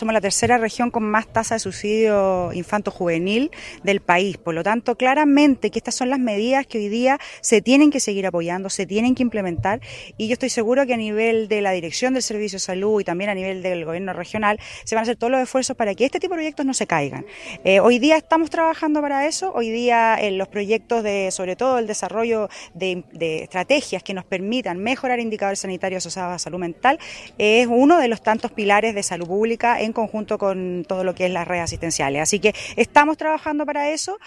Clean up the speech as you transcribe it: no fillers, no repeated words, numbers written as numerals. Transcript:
Somos la tercera región con más tasa de suicidio infanto-juvenil del país. Por lo tanto, claramente que estas son las medidas que hoy día se tienen que seguir apoyando, se tienen que implementar, y yo estoy seguro que a nivel de la Dirección del Servicio de Salud y también a nivel del gobierno regional se van a hacer todos los esfuerzos para que este tipo de proyectos no se caigan. Hoy día estamos trabajando para eso. Hoy día en los proyectos sobre todo el desarrollo de estrategias que nos permitan mejorar indicadores sanitarios asociados a salud mental, es uno de los tantos pilares de salud pública en conjunto con todo lo que es las redes asistenciales. Así que estamos trabajando para eso.